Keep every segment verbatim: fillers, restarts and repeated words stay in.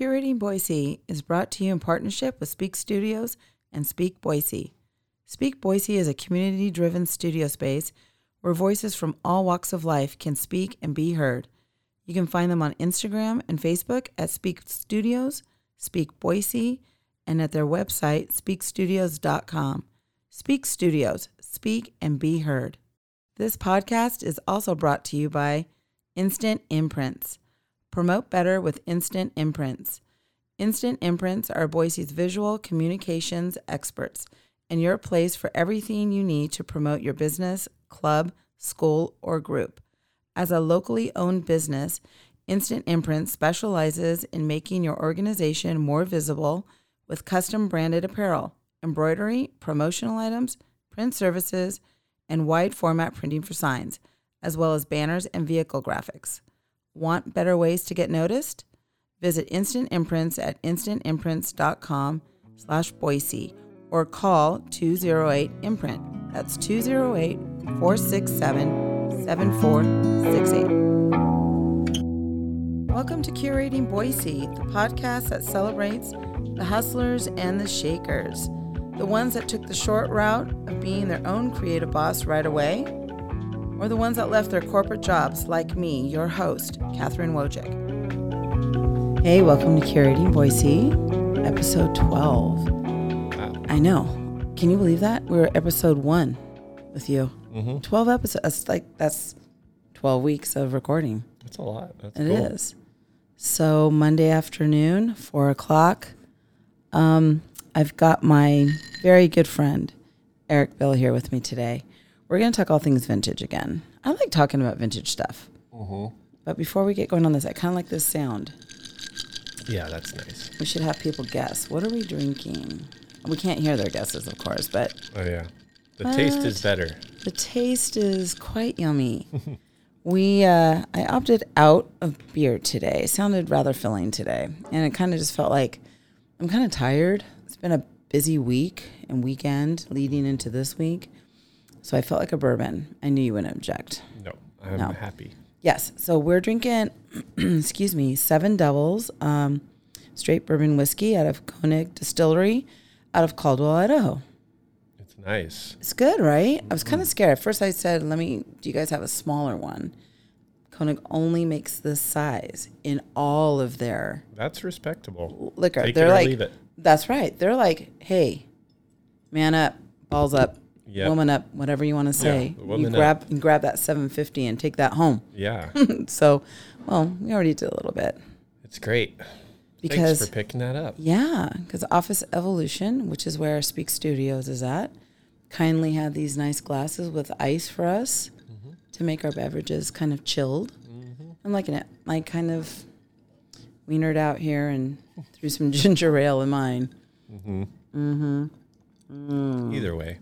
Curating Boise is brought to you in partnership with Speak Studios and Speak Boise. Speak Boise is a community-driven studio space where voices from all walks of life can speak and be heard. You can find them on Instagram and Facebook at Speak Studios, Speak Boise, and at their website, speak studios dot com. Speak Studios, speak and be heard. This podcast is also brought to you by Instant Imprints. Promote better with Instant Imprints. Instant Imprints are Boise's visual communications experts and your place for everything you need to promote your business, club, school, or group. As a locally owned business, Instant Imprints specializes in making your organization more visible with custom branded apparel, embroidery, promotional items, print services, and wide format printing for signs, as well as banners and vehicle graphics. Want better ways to get noticed? Visit Instant Imprints at instant imprints dot com slash Boise or call two oh eight imprint. That's two oh eight, four six seven, seven four six eight. Welcome to Curating Boise, the podcast that celebrates the hustlers and the shakers, the ones that took the short route of being their own creative boss right away, or the ones that left their corporate jobs like me, your host, Catherine Wojcik. Hey, welcome to Curating Boise, episode twelve. Wow. I know. Can you believe that? We're episode one with you. Mm-hmm. twelve episodes. That's like, that's twelve weeks of recording. That's a lot. That's it cool. is. So Monday afternoon, four o'clock, um, I've got my very good friend, Eric Bill, here with me today. We're going to talk all things vintage again. I like talking about vintage stuff. Mm-hmm. But before we get going on this, I kind of like this sound. Yeah, that's nice. We should have people guess. What are we drinking? We can't hear their guesses, of course, but... Oh, yeah. The taste is better. The taste is quite yummy. we, uh, I opted out of beer today. It sounded rather filling today. And it kind of just felt like I'm kind of tired. It's been a busy week and weekend leading into this week. So I felt like a bourbon. I knew you wouldn't object. No, I'm no. happy. Yes. So we're drinking, excuse me, Seven Devils, um, straight bourbon whiskey out of Koenig Distillery out of Caldwell, Idaho. It's nice. It's good, right? Mm-hmm. I was kind of scared. At first I said, let me, do you guys have a smaller one? Koenig only makes this size in all of their... That's respectable. Liquor. Take They're it or like, leave it. That's right. They're like, hey, man up, balls up. Yep. Woman up, whatever you want to say. Yeah, you grab you grab that seven fifty and take that home. Yeah. So, well, we already did a little bit. It's great. Because, Thanks for picking that up. Yeah, because Office Evolution, which is where Speak Studios is at, kindly had these nice glasses with ice for us mm-hmm. to make our beverages kind of chilled. Mm-hmm. I'm liking it. I kind of wienered out here and threw some ginger ale in mine. Mm-hmm. Mm-hmm. Mm. Either way.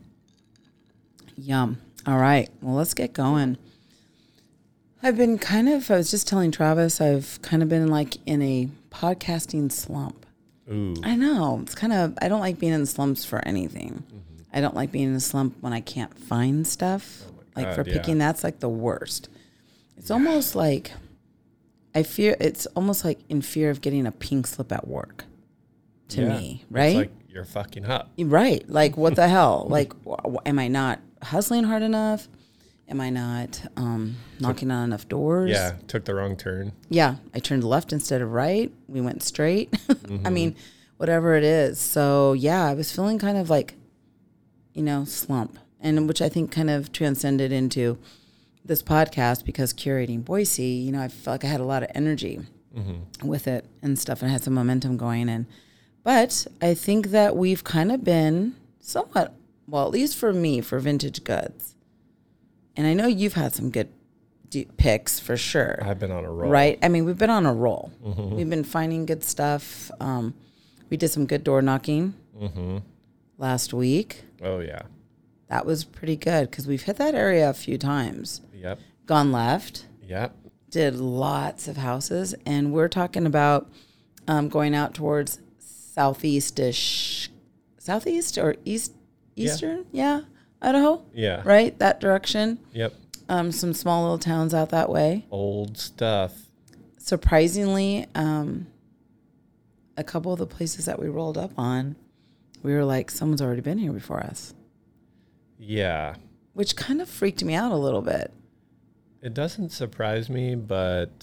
Yum. All right. Well, let's get going. I've been kind of, I was just telling Travis, I've kind of been like in a podcasting slump. Ooh. I know. It's kind of, I don't like being in slumps for anything. Mm-hmm. I don't like being in a slump when I can't find stuff. Oh my God, like for picking, yeah. That's like the worst. It's almost like, I fear, it's almost like in fear of getting a pink slip at work to yeah. me, right? It's like you're fucking up. Right. Like, what the hell? Like, w- am I not hustling hard enough? Am I not um, knocking took, on enough doors? Yeah, took the wrong turn. Yeah, I turned left instead of right. We went straight. Mm-hmm. I mean, whatever it is. So, yeah, I was feeling kind of like, you know, slump. And which I think kind of transcended into this podcast because Curating Boise, you know, I felt like I had a lot of energy mm-hmm. with it and stuff and had some momentum going. And But I think that we've kind of been somewhat, well, at least for me, for vintage goods. And I know you've had some good d- picks for sure. I've been on a roll. Right? I mean, we've been on a roll. Mm-hmm. We've been finding good stuff. Um, we did some good door knocking mm-hmm. last week. Oh, yeah. That was pretty good because we've hit that area a few times. Yep. Gone left. Yep. Did lots of houses. And we're talking about um, going out towards southeast-ish, southeast or east, eastern? Yeah. yeah. Idaho? Yeah. Right? That direction? Yep. Um, some small little towns out that way. Old stuff. Surprisingly, um, a couple of the places that we rolled up on, we were like, someone's already been here before us. Yeah. Which kind of freaked me out a little bit. It doesn't surprise me, but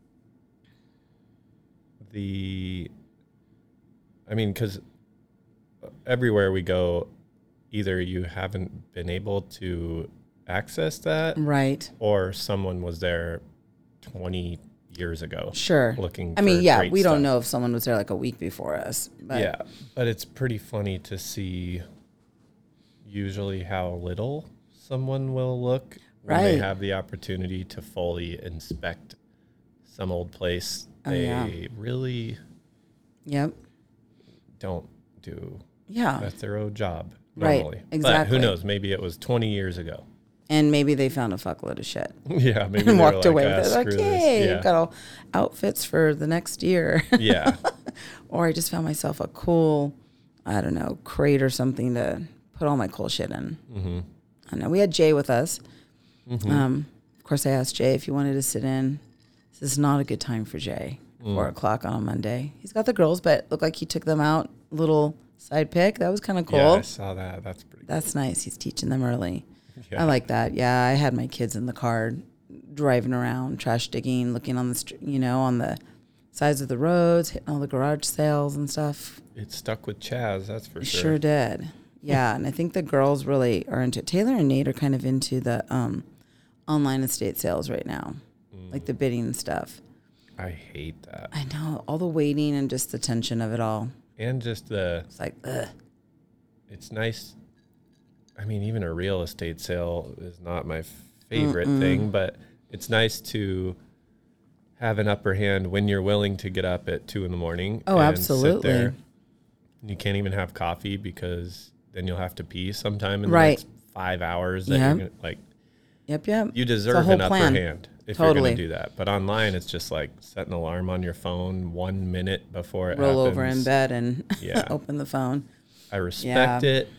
the, I mean, because everywhere we go, either you haven't been able to access that, right, or someone was there twenty years ago. Sure. Looking I mean, for yeah, great we don't stuff. know if someone was there like a week before us. But Yeah, but it's pretty funny to see usually how little someone will look when they Right. have the opportunity to fully inspect some old place. Oh, They yeah. really Yep. don't do Yeah. a thorough job Right, normally. But exactly. who knows? Maybe it was twenty years ago. And maybe they found a fuckload of shit. Yeah, maybe And they were walked like, away "Ah, with it. Like, screw yay, this." I've got all outfits for the next year. Yeah. Yeah. Or I just found myself a cool, I don't know, crate or something to put all my cool shit in. Mm-hmm. I know we had Jay with us. Mm-hmm. Um, of course, I asked Jay if he wanted to sit in. This is not a good time for Jay. Mm. Four o'clock on a Monday. He's got the girls, but looked like he took them out. Little side pick. That was kind of cool. Yeah, I saw that. That's pretty That's nice. He's teaching them early. Yeah. I like that. Yeah, I had my kids in the car driving around, trash digging, looking on the str- you know on the sides of the roads, hitting all the garage sales and stuff. It stuck with Chaz, that's for It sure. sure did. Yeah, and I think the girls really are into Taylor and Nate are kind of into the um, online estate sales right now, Mm. like the bidding and stuff. I hate that. I know all the waiting and just the tension of it all. And just the, It's like, ugh. it's nice. I mean, even a real estate sale is not my favorite Mm-mm. thing, but it's nice to have an upper hand when you're willing to get up at two in the morning. Oh, and absolutely. Sit there. You can't even have coffee because then you'll have to pee sometime in Right. the next five hours. That Yeah. you're gonna, like, Yep, yep. you deserve whole an upper plan. hand if Totally. you're going to do that. But online, it's just like set an alarm on your phone one minute before it Roll happens. over in bed and Yeah. open the phone. I respect Yeah. it,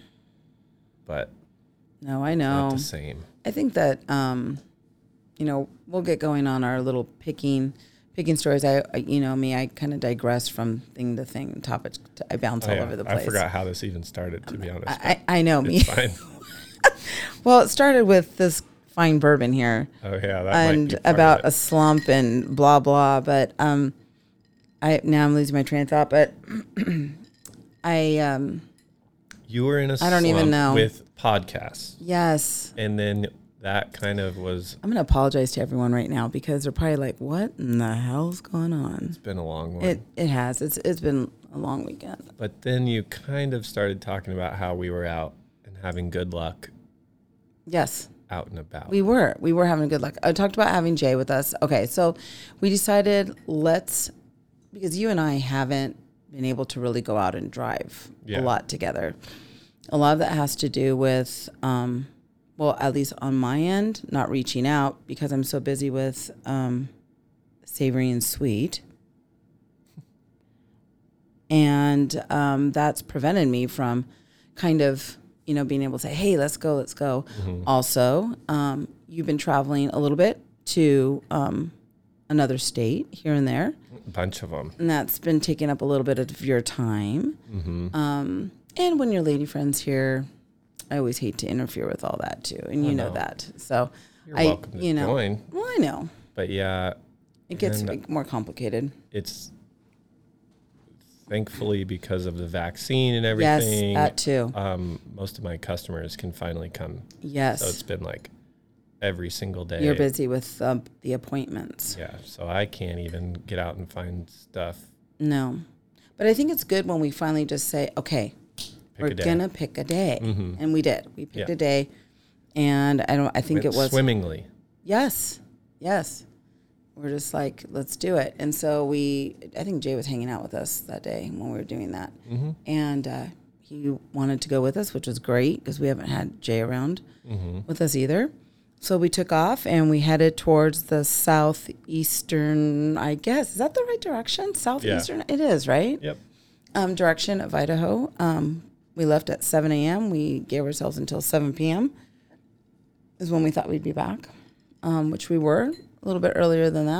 but No, I not know. the same. I think that um, you know we'll get going on our little picking picking stories. I, I you know me, I kind of digress from thing to thing, topic. To, I bounce Oh, all yeah. over the place. I forgot how this even started, to be honest. I, I, I know me. It's fine. Well, it started with this fine bourbon here, Oh, yeah. That and might be part about of a it. slump and blah blah. But um, I now I'm losing my train of thought. But I um, You were in a I don't even slump know. with podcasts. yes. And then that kind of was, I'm going to apologize to everyone right now because they're probably like, what in the hell's going on? it's been a long one. It it has. It's It's been a long weekend. But then you kind of started talking about how we were out and having good luck Yes, out and about. we were. We were having good luck. I talked about having Jay with us. Okay, so we decided let's, because you and I haven't been able to really go out and drive Yeah. a lot together. A lot of that has to do with, um, well, at least on my end, not reaching out because I'm so busy with um, Savory and Sweet. And um, that's prevented me from kind of, you know, being able to say, hey, let's go, let's go. Mm-hmm. Also, um, you've been traveling a little bit to um, another state here and there. A bunch of them. And that's been taking up a little bit of your time. Mm-hmm. Um, and when your lady friend's here, I always hate to interfere with all that too. And you I know know. that. So You're I, welcome to you know, join. well, I know But yeah, it gets And- like, more complicated. it's thankfully because of the vaccine and Yes, everything. that too. um, most of my customers can finally come. Yes. So it's been like every single day. You're busy with um, the appointments. Yeah. So I can't even get out and find stuff. No. But I think it's good when we finally just say, okay, Pick we're a day. going to pick a day. Mhm. And we did. We picked Yeah. a day. And I don't I think Went it was swimmingly. Yes. Yes. We're just like, let's do it. And so we I think Jay was hanging out with us that day when we were doing that. Mm-hmm. And uh, he wanted to go with us, which was great because we haven't had Jay around Mm-hmm. with us either. So we took off and we headed towards the southeastern, I guess. Is that the right direction? Southeastern? It is, right? Yep. Um, direction of Idaho. Um, we left at seven a.m. We gave ourselves until seven p.m. is when we thought we'd be back, um, which we were a little bit earlier than that.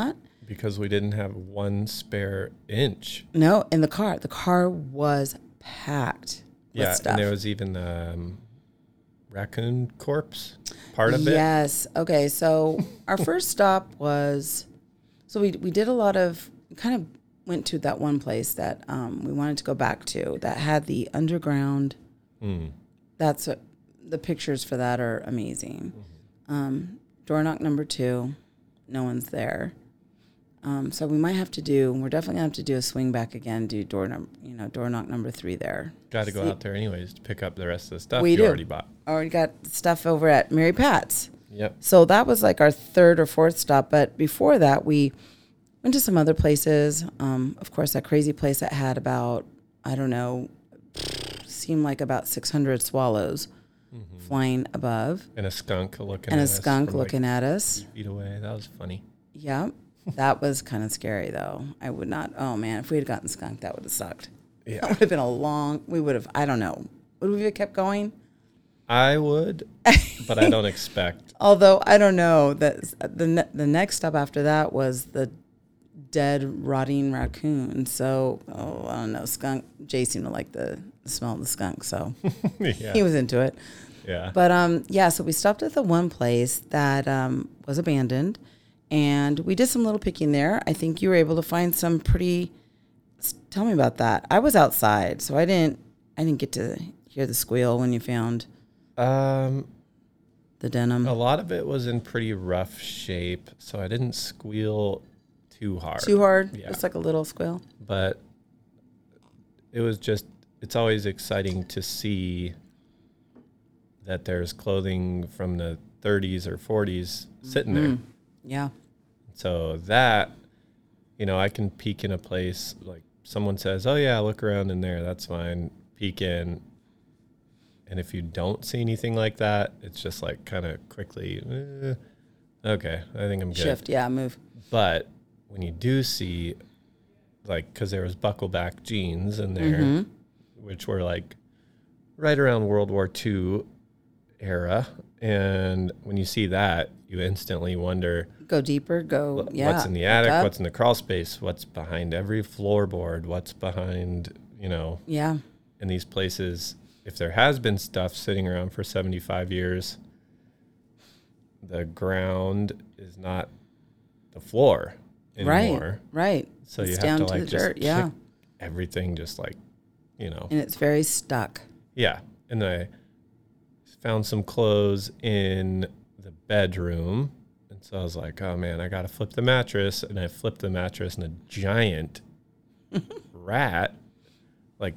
Because we didn't have one spare inch. No, in the car. The car was packed with Yeah, stuff. and there was even um, raccoon corpse part of it. Yes. Okay, so our first stop was, so we we did a lot of, kind of went to that one place that um, we wanted to go back to that had the underground. Mm. That's what, the pictures for that are amazing. Mm-hmm. Um, door knock number two, no one's there. Um, so we might have to do, we're definitely going to have to do a swing back again, do door number, you know, door knock number three there. Got to go See, out there anyways to pick up the rest of the stuff we you do. already bought. Already got stuff over at Mary Pat's. Yep. So that was like our third or fourth stop. But before that, we went to some other places. Um, of course, that crazy place that had about, I don't know, seemed like about six hundred swallows mm-hmm. flying above. And a skunk looking and at a us. skunk from looking like at us. Feet away. That was funny. Yeah. That was kind of scary, though. I would not, oh man, if we had gotten skunked, that would have sucked. Yeah. That would have been a long, we would have, I don't know. Would we have kept going? I would, but I don't expect. Although, I don't know. That the, ne- the next stop after that was the dead, rotting raccoon. So, oh, I don't know, skunk. Jay seemed to like the, the smell of the skunk, so Yeah. he was into it. Yeah. But, um, yeah, so we stopped at the one place that um, was abandoned. And we did some little picking there. I think you were able to find some pretty. Tell me about that. I was outside, so I didn't. I didn't get to hear the squeal when you found Um, the denim. a lot of it was in pretty rough shape, so I didn't squeal too hard. Too hard. Yeah. It's like a little squeal. But it was just. It's always exciting to see that there's clothing from the thirties or forties sitting Mm. there. Yeah. So that, you know, I can peek in a place, like someone says, oh, yeah, look around in there. That's fine. Peek in. And if you don't see anything like that, it's just like kind of quickly, eh, okay, I think I'm good. Shift. Yeah. Move. But when you do see, like, because there was buckleback jeans in there, Mm-hmm. which were like right around World War Two era. And when you see that, you instantly wonder, Go deeper. Go. wh- Yeah. what's in the look attic, up. what's in the crawl space, what's behind every floorboard, what's behind, you know, Yeah. in these places. If there has been stuff sitting around for seventy-five years, the ground is not the floor anymore. Right. Right. So it's you have down to to like the just dirt. kick Yeah. everything just like, you know. And it's very stuck. Yeah. And I found some clothes in the bedroom. And so I was like, oh man, I got to flip the mattress. And I flipped the mattress and a giant rat like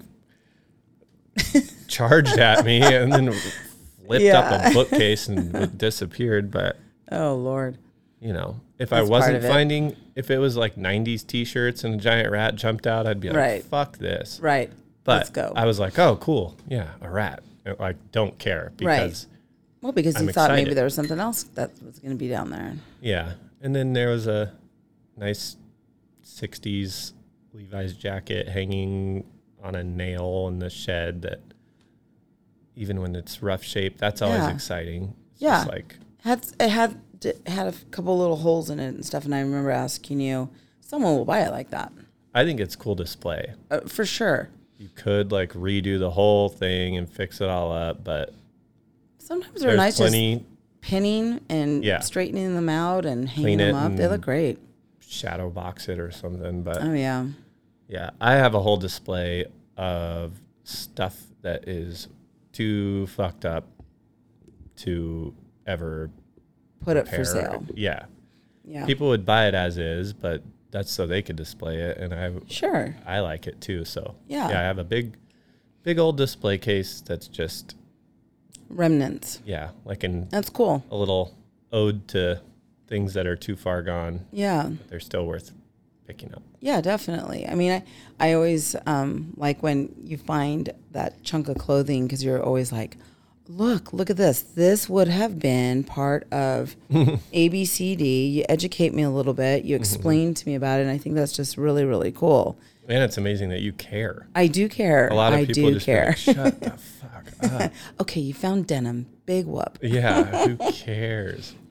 charged at me and then flipped Yeah. up a bookcase and disappeared. But, Oh Lord. you know, if That's I part wasn't of it. finding, if it was like nineties t-shirts and a giant rat jumped out, I'd be like, Right. fuck this. Right. But Let's go. I was like, oh, cool. Yeah, a rat. I, like, don't care because, Well, because you I'm thought maybe excited. there was something else that was going to be down there. yeah. And then there was a nice sixties Levi's jacket hanging on a nail in the shed that even when it's rough shape, that's always Yeah. exciting. It's Yeah. just like, Had it had it had a couple little holes in it and stuff, and I remember asking you, someone will buy it like that I think it's cool display. uh, for sure. You could like redo the whole thing and fix it all up, but Sometimes they're there's nice, just plenty pinning and Yeah. straightening them out and hanging Clean them it up. They and- look great. shadow box it or something. But Oh yeah, yeah, I have a whole display of stuff that is too fucked up to ever put it for repair. sale. Yeah. Yeah, People would buy it as is, but that's so they could display it, and I sure. I like it too. So Yeah. yeah, I have a big, big old display case that's just Remnants. yeah, like in That's cool. a little ode to things that are too far gone. Yeah. But they're still worth picking up. Yeah, definitely. I mean, I, I always um, like when you find that chunk of clothing because you're always like, look, look at this. This would have been part of A B C D. You educate me a little bit. You explain to me about it. And I think that's just really, really cool. And it's amazing that you care. I do care. A lot of I people do just be care. like, shut the fuck up. Okay, you found denim. Big whoop. Yeah, who cares?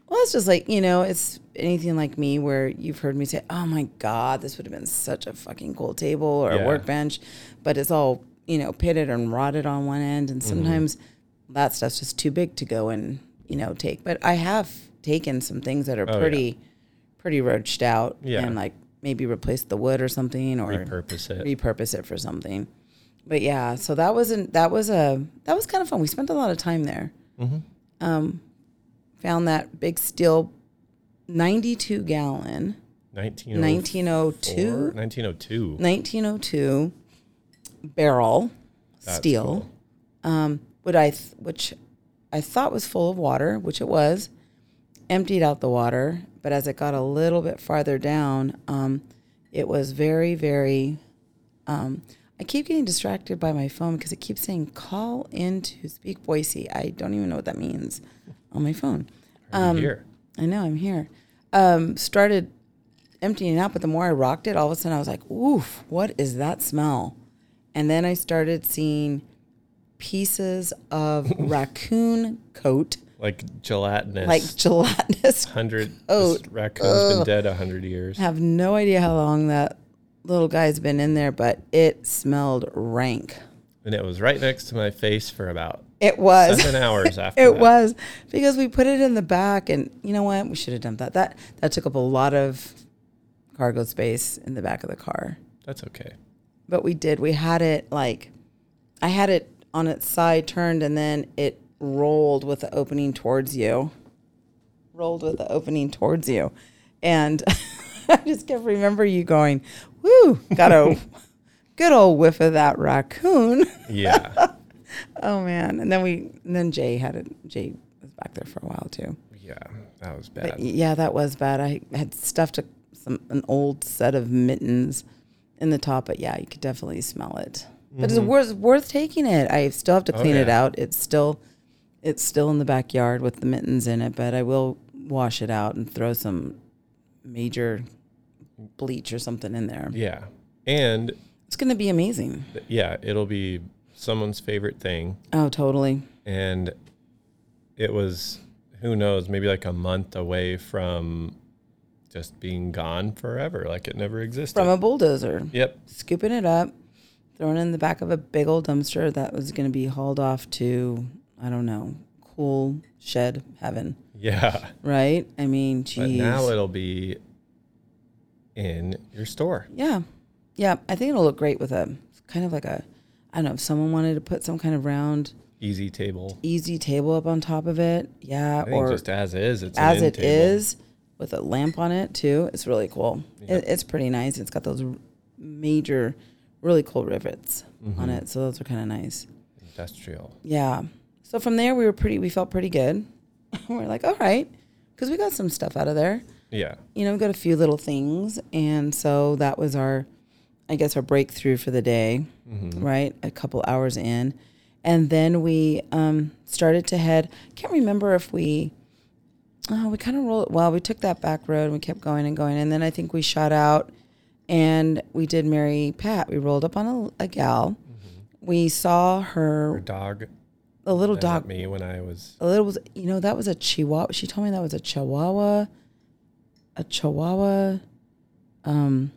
Well, it's just like, you know, it's anything like me where you've heard me say, oh my God, this would have been such a fucking cool table or Yeah. a workbench, but it's all, you know, pitted and rotted on one end. And sometimes mm-hmm. that stuff's just too big to go and, you know, take. But I have taken some things that are oh, pretty, yeah. pretty roached out yeah. and like maybe replace the wood or something or repurpose it, repurpose it for something. But yeah, so that wasn't, that was a, that was kind of fun. We spent a lot of time there. Mm-hmm. Um, found that big steel ninety-two gallon nineteen oh two nineteen oh two nineteen oh two barrel That's steel cool. um what I th- which I thought was full of water, which it was. Emptied out the water, but as it got a little bit farther down, um it was very very um I keep getting distracted by my phone because it keeps saying call in to Speak Boise. I don't even know what that means on my phone. Are um you here? I know I'm here. Um, started emptying out, but the more I rocked it, all of a sudden I was like, oof, what is that smell? And then I started seeing pieces of raccoon coat. Like gelatinous. Like gelatinous Hundred coat. This raccoon's Ugh. been dead a hundred years. I have no idea how long that little guy's been in there, but it smelled rank. And it was right next to my face for about It was seven hours after It that. was because we put it in the back, and you know what? We should have done that. That that took up a lot of cargo space in the back of the car. That's okay. But we did. We had it like, I had it on its side turned, and then it rolled with the opening towards you. Rolled with the opening towards you, and I just kept remember you going, "Woo!" Got a good old whiff of that raccoon. Yeah. Oh man! And then we, and then Jay had it. Jay was back there for a while too. Yeah, that was bad. But yeah, that was bad. I had stuffed a, some an old set of mittens in the top, but yeah, you could definitely smell it. Mm-hmm. But it's worth worth taking it. I still have to clean oh, yeah. it out. It's still, it's still in the backyard with the mittens in it. But I will wash it out and throw some major bleach or something in there. Yeah, and it's going to be amazing. Yeah, it'll be someone's favorite thing. Oh, totally. And it was, who knows, maybe like a month away from just being gone forever, like it never existed. From a bulldozer. Yep. Scooping it up, throwing it in the back of a big old dumpster that was going to be hauled off to, I don't know, cool shed heaven. Yeah. Right? I mean, geez. But now it'll be in your store. Yeah. Yeah. I think it'll look great with a kind of like a, I don't know, if someone wanted to put some kind of round easy table, easy table up on top of it. Yeah. I think or just as is. It's as an it table. is with a lamp on it too. It's really cool. Yep. It, it's pretty nice. It's got those major, really cool rivets mm-hmm. on it. So those are kind of nice. Industrial. Yeah. So from there we were pretty, we felt pretty good. We're like, all right. Cause we got some stuff out of there. Yeah. You know, we got a few little things. And so that was our, I guess, our breakthrough for the day, mm-hmm. right? A couple hours in. And then we um, started to head, can't remember if we, oh, we kind of rolled, well, we took that back road and we kept going and going. And then I think we shot out and we did Mary Pat. We rolled up on a, a gal. Mm-hmm. We saw her. Her dog. A little dog. Me when I was. A little, was, you know, that was a Chihuahua. She told me that was a Chihuahua, a Chihuahua, um,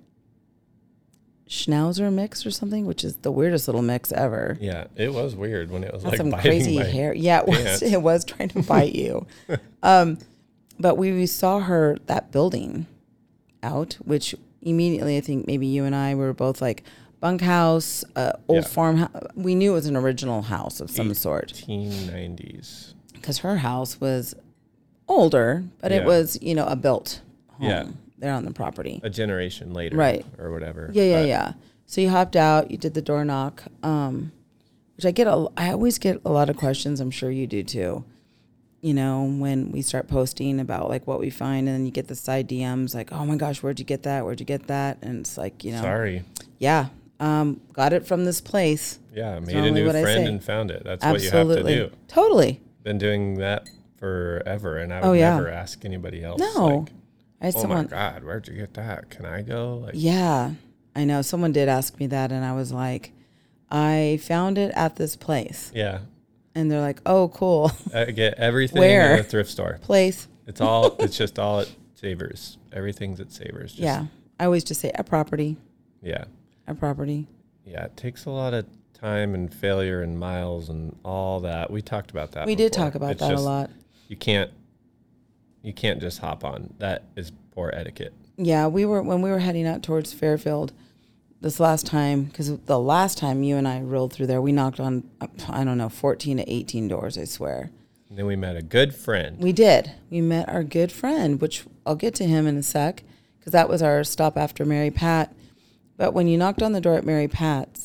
Schnauzer mix or something, which is the weirdest little mix ever. Yeah, it was weird when it was That's like some biting crazy my hair. Yeah, it was. pants. It was trying to bite you. um, but we, we saw her that building out, which immediately I think maybe you and I were both like bunkhouse, uh, old Yeah. farmhouse. We knew it was an original house of some sort. eighteen nineties. Because her house was older, but Yeah. it was, you know, a built home. Yeah. There on the property. A generation later. Right. Or whatever. Yeah, yeah, But yeah. So you hopped out, you did the door knock, um, which I get, a, I always get a lot of questions. I'm sure you do too. You know, when we start posting about like what we find and then you get the side D Ms like, oh my gosh, where'd you get that? Where'd you get that? And it's like, you know. Sorry. Yeah. Um, got it from this place. Yeah, That's made a normally new what I friend say. and found it. That's Absolutely. what you have to do. Totally. Been doing that forever, and I would Oh, yeah. never ask anybody else. No. Like, I had oh someone. my God, where'd you get that? Can I go? Like, Yeah, I know. Someone did ask me that, and I was like, I found it at this place. Yeah. And they're like, oh, cool. I get everything Where? in a thrift store. Place. It's all, it's just all at Savers. Everything's at Savers. Just, yeah. I always just say a property, Yeah. a property. Yeah. It takes a lot of time and failure and miles and all that. We talked about that. We did before. talk about It's that just, a lot. You can't, you can't just hop on. That is poor etiquette. Yeah, we were, when we were heading out towards Fairfield this last time, because the last time you and I rolled through there, we knocked on, I don't know, fourteen to eighteen doors, I swear. And then we met a good friend. We did. We met our good friend, which I'll get to him in a sec, because that was our stop after Mary Pat. But when you knocked on the door at Mary Pat's,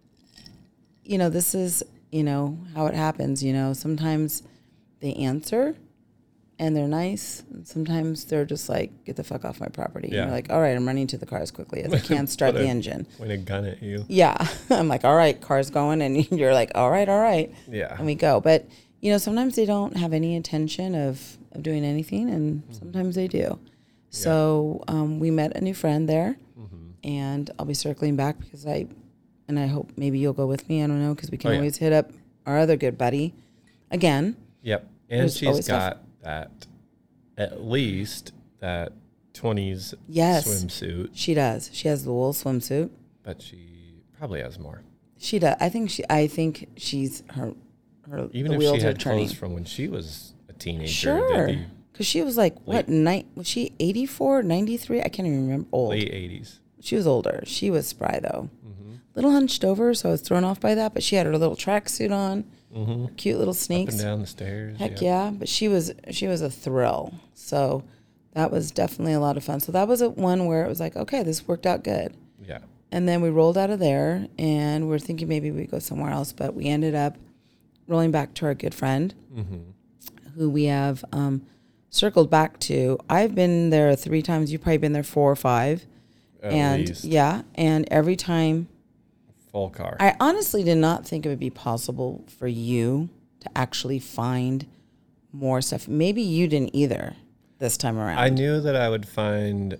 you know, this is, you know, how it happens. You know, sometimes they answer and they're nice. And sometimes they're just like, get the fuck off my property. Yeah. And you're like, all right, I'm running to the car as quickly as I can, start Put the a- engine. Point a gun at you. Yeah. I'm like, all right, car's going. And you're like, all right, all right. Yeah. And we go. But, you know, sometimes they don't have any intention of, of doing anything, and sometimes they do. So um, we met a new friend there, Mm-hmm. and I'll be circling back because I, and I hope maybe you'll go with me. I don't know, because we can Oh, yeah. always hit up our other good buddy again. Yep. And There's she's always got that, at least that twenties Yes. swimsuit, She does. She has the wool swimsuit. but she probably has more. She does. I think she. I think she's her. Her Even the if wheels she are had turning. clothes from when she was a teenager. Sure. They'd be Because she was like, what, Late- night? Was she eighty-four, ninety-three? I can't even remember. Old. late eighties. She was older. She was spry, though. Mm-hmm. Little hunched over, so I was thrown off by that. But she had her little tracksuit on, Mm-hmm. her cute little Up sneaks. and down the stairs. Heck yeah. But she was she was a thrill. So that was definitely a lot of fun. So that was a one where it was like, okay, this worked out good. Yeah. And then we rolled out of there, and we are thinking maybe we'd go somewhere else. But we ended up rolling back to our good friend, Mm-hmm. who we have um, circled back to. I've been there three times. You've probably been there four or five. At and least. yeah, and every time, Full car. I honestly did not think it would be possible for you to actually find more stuff. Maybe you didn't either this time around. I knew that I would find,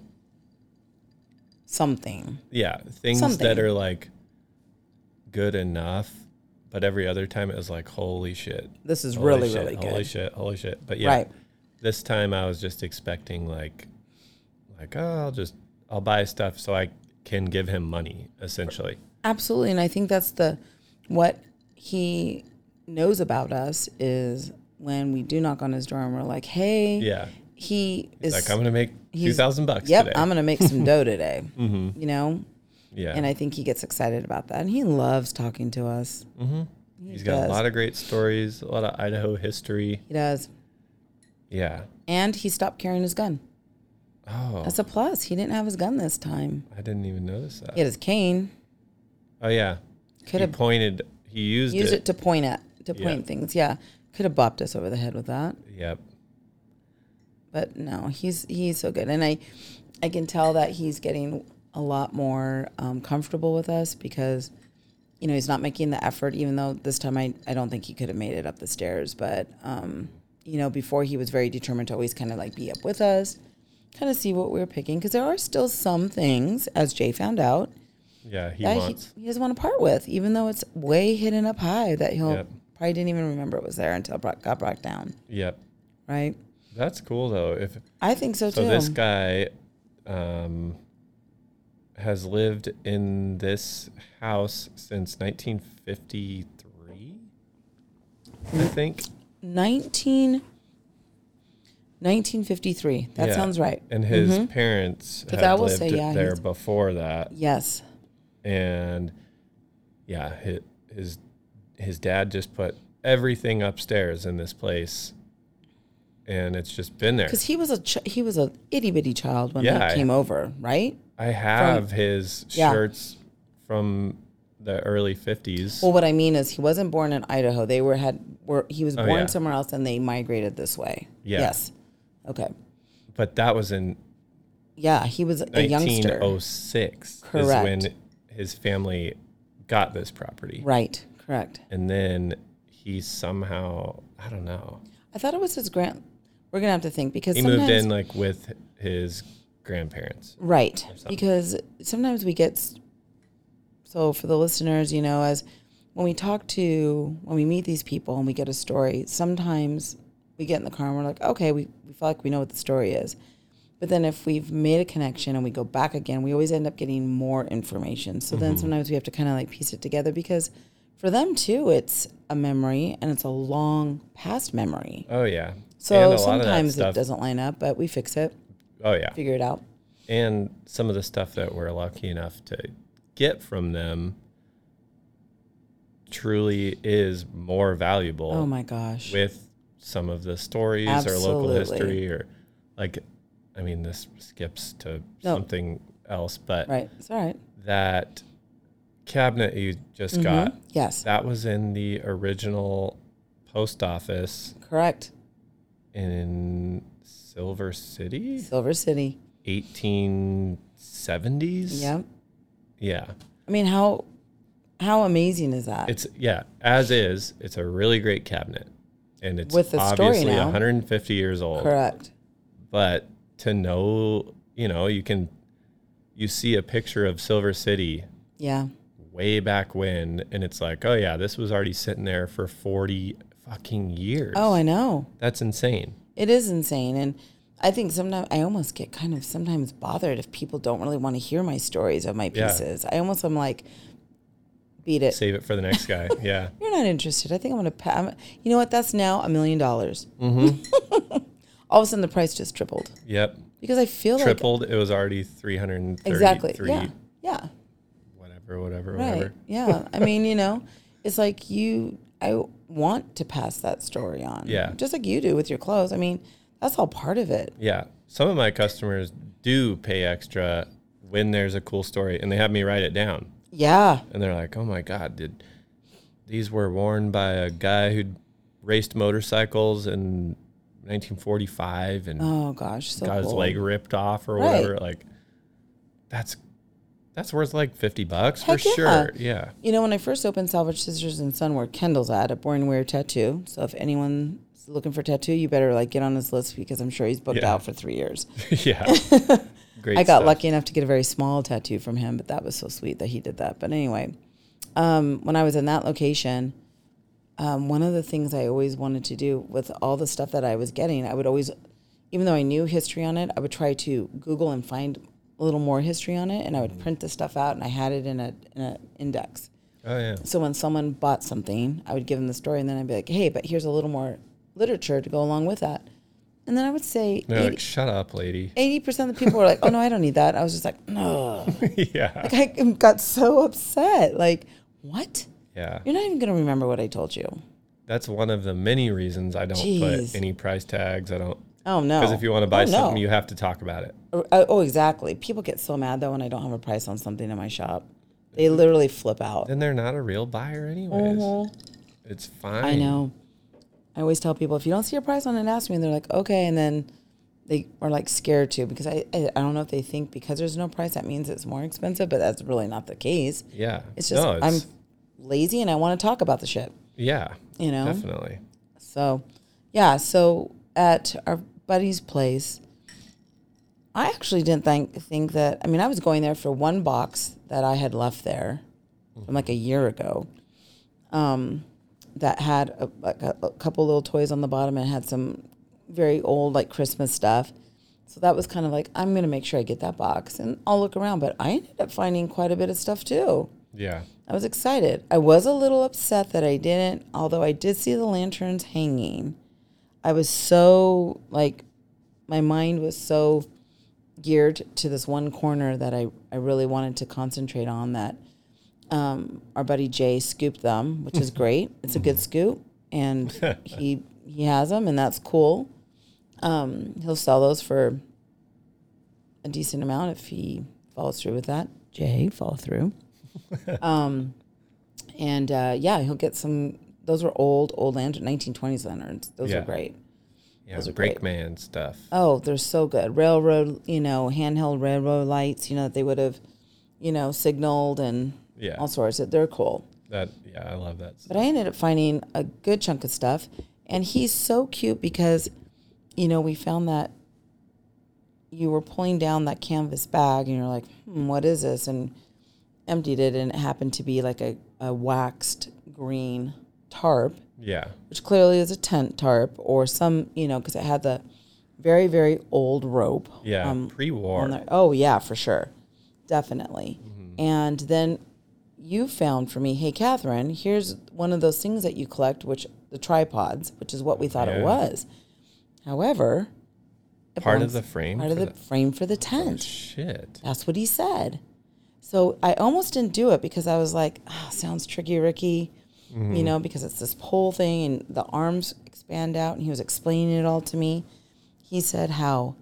Something. yeah, things Something. that are like good enough. But every other time it was like, holy shit. This is Holy really, shit, really good. Holy shit, holy shit. But yeah, Right. this time I was just expecting like, like, oh, I'll just, I'll buy stuff so I can give him money, essentially. Absolutely. And I think that's the, what he knows about us is when we do knock on his door and we're like, hey, Yeah. he He's is like, I'm going to make two he's- thousand bucks Yep, today. I'm going to make some dough today. mm-hmm. You know? Yeah. And I think he gets excited about that. And he loves talking to us. mm-hmm. He He's got does. a lot of great stories, a lot of Idaho history. He does. Yeah. And he stopped carrying his gun. Oh, That's a plus. He didn't have his gun this time. I didn't even notice that. He had his cane. Oh, yeah. Could He have pointed, he used, used it. it to point at, to Yeah. point things. Yeah. Could have bopped us over the head with that. Yep. But no, he's he's so good. And I I can tell that he's getting a lot more um, comfortable with us because, you know, he's not making the effort, even though this time I, I don't think he could have made it up the stairs. But, um, you know, before he was very determined to always kind of like be up with us, kind of see what we were picking. Because there are still some things, as Jay found out, Yeah, he that wants. he, he doesn't want to part with, even though it's way hidden up high that he'll Yep. probably didn't even remember it was there until it brought, got brought down. Yep. Right? That's cool, though. If I think so, So too. this guy um, has lived in this house since nineteen fifty-three, I think. nineteen, nineteen fifty-three. That Yeah. sounds right. And his Mhm. parents But had that will lived say, yeah, there he's- before that. Yes. And yeah, his, his his dad just put everything upstairs in this place, and it's just been there. Because he was a ch- he was a itty bitty child when Yeah, they I- came over, right? I have his yeah. shirts from the early fifties. Well, what I mean is he wasn't born in Idaho. They were had were he was Oh, born yeah. somewhere else and they migrated this way. Yeah. Yes. Okay. But that was in Yeah, he was a nineteen youngster. oh six Correct. is when his family got this property. Right. Correct. And then he somehow, I don't know. I thought it was his grand. We're gonna have to think because He sometimes, moved in like with his grandparents. right, something. because sometimes we get s- so for the listeners, you know, as when we talk to when we meet these people and we get a story, sometimes we get in the car and we're like, okay, we, we feel like we know what the story is. But then if we've made a connection and we go back again, we always end up getting more information. So mm-hmm. then sometimes we have to kind of like piece it together because for them too, it's a memory and it's a long past memory. Oh, yeah. So sometimes stuff, it doesn't line up, but we fix it. Oh, yeah. Figure it out. And some of the stuff that we're lucky enough to get from them truly is more valuable. Oh, my gosh. With some of the stories Absolutely. Or local history or like, I mean, this skips to no. something else, but right. It's all right. That cabinet you just mm-hmm. got, yes, that was in the original post office. Correct. In Silver City? Silver City. eighteen seventies? Yeah. Yeah. I mean, how how amazing is that? It's yeah, as is. It's a really great cabinet. And it's With the obviously story now. one hundred fifty years old. Correct. But to know, you know, you can you see a picture of Silver City. Yeah. Way back when, and it's like, oh yeah, this was already sitting there for forty fucking years. Oh, I know. That's insane. It is insane. And I think sometimes I almost get kind of sometimes bothered if people don't really want to hear my stories of my pieces. Yeah. I almost am like, beat it. Save it for the next guy. Yeah. You're not interested. I think I'm going to pay. You know what? That's now a million dollars. Mm-hmm. All of a sudden the price just tripled. Yep. Because I feel tripled, like. Tripled. It was already three hundred thirty-three. Exactly. Yeah. Yeah. Whatever, whatever, right. whatever. Yeah. I mean, you know, it's like you, I want to pass that story on. Yeah. Just like you do with your clothes. I mean, that's all part of it. Yeah. Some of my customers do pay extra when there's a cool story and they have me write it down. Yeah. And they're like, oh my God, did these were worn by a guy who raced motorcycles in nineteen forty-five and oh gosh, so got cool. his leg ripped off or right. whatever. Like that's That's worth like fifty bucks Heck for yeah. sure. Yeah. You know, when I first opened Salvage Sisters and Son, where Kendall's at, at Born Wear Tattoo. So if anyone's looking for tattoo, you better like get on his list because I'm sure he's booked yeah. out for three years. yeah. Great I got stuff. lucky enough to get a very small tattoo from him, but that was so sweet that he did that. But anyway, um, when I was in that location, um, one of the things I always wanted to do with all the stuff that I was getting, I would always, even though I knew history on it, I would try to Google and find a little more history on it, and I would print the stuff out, and I had it in a in an index. Oh, yeah. So when someone bought something, I would give them the story, and then I'd be like, hey, but here's a little more literature to go along with that. And then I would say... They're eighty, like, shut up, lady. eighty percent of the people were like, oh, no, I don't need that. I was just like, no. yeah. Like, I got so upset. Like, what? Yeah. You're not even going to remember what I told you. That's one of the many reasons I don't Jeez. put any price tags. I don't... Oh, no. Because if you want to buy oh, something, no. you have to talk about it. Oh, oh, exactly. People get so mad, though, when I don't have a price on something in my shop. They literally flip out. Then they're not a real buyer anyways. Mm-hmm. It's fine. I know. I always tell people, if you don't see a price on it, ask me. And they're like, okay. And then they are like scared too, because I, I I don't know if they think because there's no price, that means it's more expensive, but that's really not the case. Yeah. It's just, no, it's, I'm lazy and I want to talk about the shit. Yeah. You know? Definitely. So, yeah. So at our buddy's place, I actually didn't think think that, I mean, I was going there for one box that I had left there mm-hmm. from like a year ago um, that had a, like a, a couple little toys on the bottom and had some very old like Christmas stuff. So that was kind of like, I'm going to make sure I get that box and I'll look around. But I ended up finding quite a bit of stuff too. Yeah. I was excited. I was a little upset that I didn't, although I did see the lanterns hanging. I was so like, my mind was so geared to this one corner that I, I really wanted to concentrate on that. Um, our buddy Jay scooped them, which is great. It's a good scoop, and he he has them, and that's cool. Um, he'll sell those for a decent amount if he follows through with that. Jay, follow through. um, and uh, yeah, he'll get some. Those were old, old lantern, nineteen twenties lanterns. Those yeah. are great. Yeah, Brakeman stuff. Oh, they're so good. Railroad, you know, handheld railroad lights, you know, that they would have, you know, signaled and yeah. all sorts. They're cool. That yeah, I love that stuff. But I ended up finding a good chunk of stuff. And he's so cute because, you know, we found that you were pulling down that canvas bag and you're like, hmm, what is this? And emptied it, and it happened to be like a, a waxed green tarp, Yeah. which clearly is a tent tarp or some, you know, because it had the very, very old rope. Yeah. um, Pre-war. on there. Oh, yeah, for sure. Definitely. Mm-hmm. And then you found for me, hey, Catherine, here's one of those things that you collect, which the tripods, which is what we thought Yeah. it was. However, it Part of belongs- the frame. part of for the frame for the tent. Oh, shit. That's what he said. So I almost didn't do it because I was like, oh, sounds tricky, Ricky, Mm-hmm. you know, because it's this pole thing and the arms expand out. And he was explaining it all to me. He said how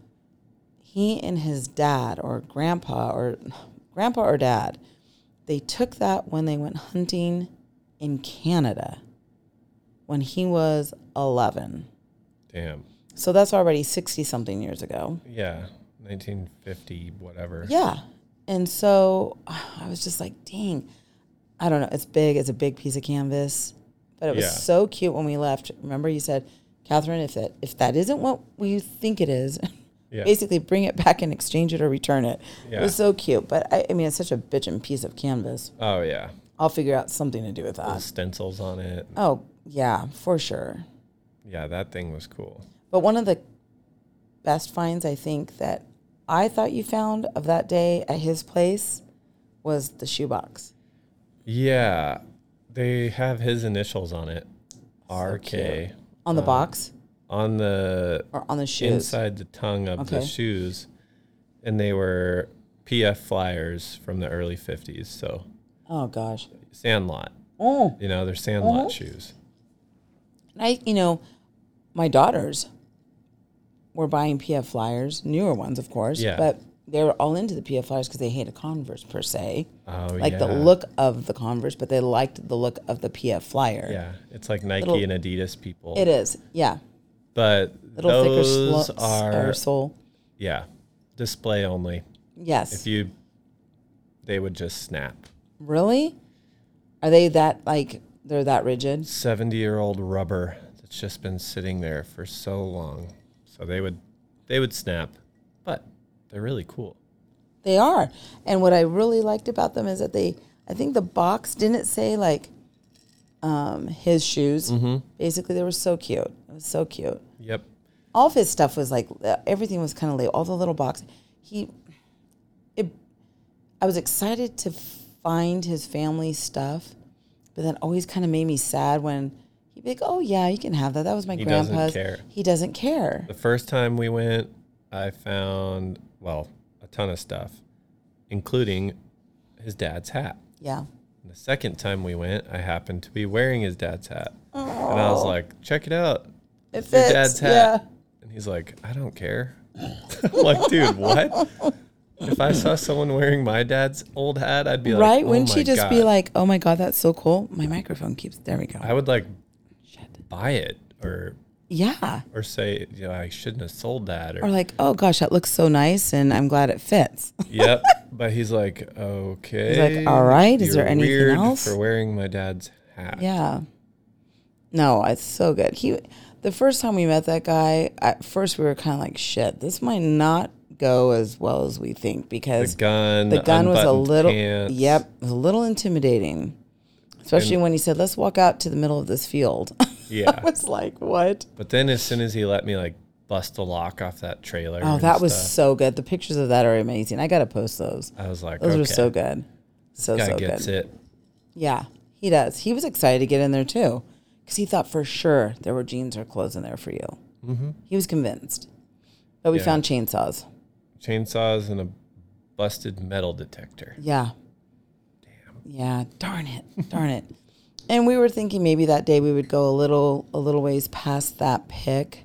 he and his dad or grandpa or grandpa or dad, they took that when they went hunting in Canada when he was eleven. Damn. So that's already sixty something years ago. Yeah. nineteen fifty, whatever. Yeah. And so I was just like, dang, I don't know. It's big. It's a big piece of canvas. But it was Yeah. so cute when we left. Remember you said, Catherine, if it, if that isn't what we think it is, Yeah. basically bring it back and exchange it or return it. Yeah. It was so cute. But I, I mean, it's such a bitchin' piece of canvas. Oh, yeah. I'll figure out something to do with Little that. stencils on it. Oh, yeah, for sure. Yeah, that thing was cool. But one of the best finds, I think, that I thought you found of that day at his place was the shoebox. Yeah. They have his initials on it. R K. cute. On the Um, box On the or on the shoes? inside the tongue of the Okay. shoes. And they were P F flyers from the early fifties. So Oh, gosh. Sandlot. Oh. You know, they're Sandlot Uh-huh. shoes. I, you know, my daughters were buying P F flyers, newer ones, of course. Yeah. But they were all into the P F flyers because they hated Converse per se. Oh, Like yeah. the look of the Converse, but they liked the look of the P F flyer. Yeah. It's like Nike Little- and Adidas people. It is. Yeah. But Little those thicker slopes are, or sole. yeah, display only. Yes. If you, they would just snap. Really? Are they that, like, they're that rigid? seventy-year-old rubber that's just been sitting there for so long. So they would, they would snap, but they're really cool. They are. And what I really liked about them is that they, I think the box didn't say, like, um, his shoes. Mm-hmm. Basically, they were so cute. It was so cute. Yep. All of his stuff was like, uh, everything was kind of like, all the little boxes. He, it, I was excited to find his family stuff, but then always kind of made me sad when he'd be like, oh, yeah, you can have that. That was my He doesn't grandpa's. care. He doesn't care. The first time we went, I found, well, a ton of stuff, including his dad's hat. Yeah. And the second time we went, I happened to be wearing his dad's hat. And I was like, check it out. It It's your fits. dad's hat. Yeah. And he's like, I don't care. I'm like, dude, what? If I saw someone wearing my dad's old hat, I'd be like, Right? oh Wouldn't my she just God. be like, oh my God, that's so cool? My microphone keeps, there we go. I would like Shit. buy it or Yeah. or say, you know, I shouldn't have sold that. Or, Or like, oh gosh, that looks so nice and I'm glad it fits. yep. But he's like, okay. He's like, all right, is you're there anything weird else? for wearing my dad's hat? Yeah. No, it's so good. He, the first time we met that guy, at first we were kind of like, shit, this might not go as well as we think The because gun. the gun was a unbuttoned little, pants. yep, it was a little intimidating. Especially And- when he said, let's walk out to the middle of this field. Yeah. I was like, what? But then as soon as he let me like bust the lock off that trailer. Oh, and that was stuff, so good. The pictures of that are amazing. I got to post those. I was like, Those okay. were so good. So, Guy so gets good. it. Yeah, he does. He was excited to get in there too because he thought for sure there were jeans or clothes in there for you. Mm-hmm. He was convinced. But we Yeah. found chainsaws. Chainsaws and a busted metal detector. Yeah. Damn. Yeah, darn it. Darn it. And we were thinking maybe that day we would go a little a little ways past that pick.